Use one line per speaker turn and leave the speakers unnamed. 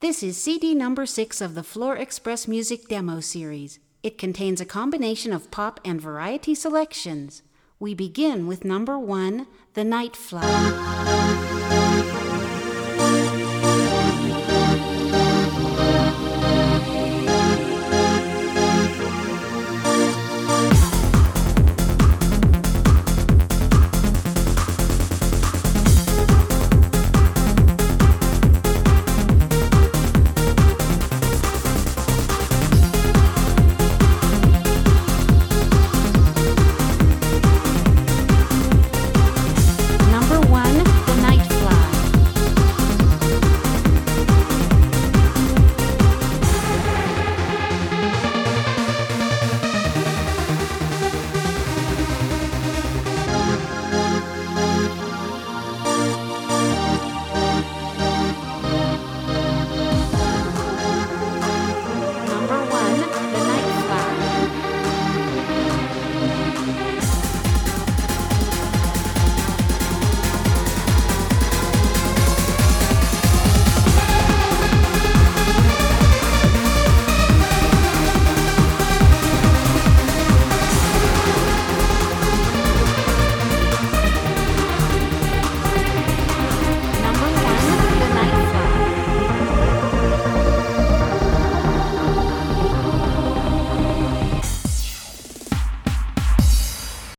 This is CD number 6 of the Floor Express Music Demo Series. It contains a combination of pop and variety selections. We begin with number 1, The Night Fly.